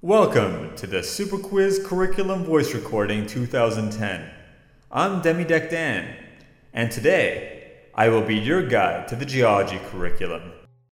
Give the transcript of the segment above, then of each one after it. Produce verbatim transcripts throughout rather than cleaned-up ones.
Welcome to the Super Quiz Curriculum Voice Recording twenty ten. I'm Demideck Dan, and today I will be your guide to the geology curriculum.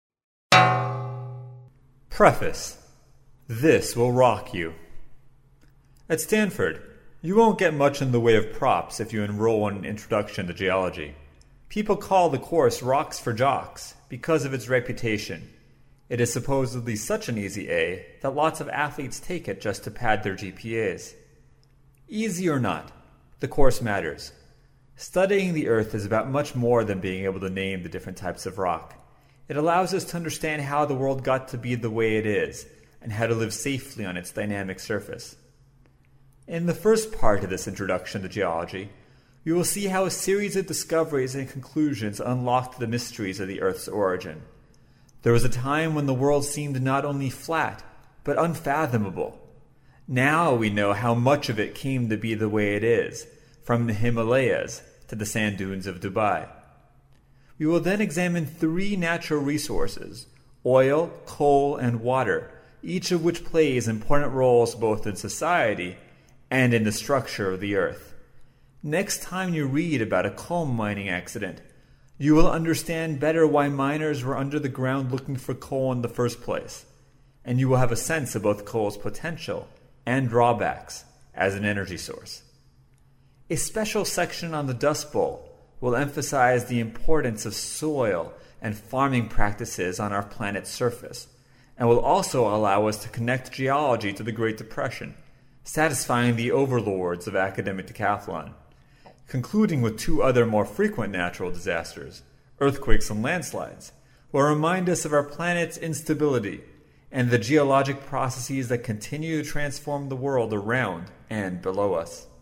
Preface. This will rock you. At Stanford, you won't get much in the way of props if you enroll in an introduction to geology. People call the course Rocks for Jocks because of its reputation. It is supposedly such an easy A that lots of athletes take it just to pad their G P As. Easy or not, the course matters. Studying the Earth is about much more than being able to name the different types of rock. It allows us to understand how the world got to be the way it is and how to live safely on its dynamic surface. In the first part of this introduction to geology, you will see how a series of discoveries and conclusions unlocked the mysteries of the Earth's origin. There was a time when the world seemed not only flat, but unfathomable. Now we know how much of it came to be the way it is, from the Himalayas to the sand dunes of Dubai. We will then examine three natural resources, oil, coal, and water, each of which plays important roles both in society and in the structure of the Earth. Next time you read about a coal mining accident, you will understand better why miners were under the ground looking for coal in the first place, and you will have a sense of both coal's potential and drawbacks as an energy source. A special section on the Dust Bowl will emphasize the importance of soil and farming practices on our planet's surface, and will also allow us to connect geology to the Great Depression, satisfying the overlords of academic decathlon. Concluding with two other more frequent natural disasters, earthquakes and landslides, will remind us of our planet's instability and the geologic processes that continue to transform the world around and below us.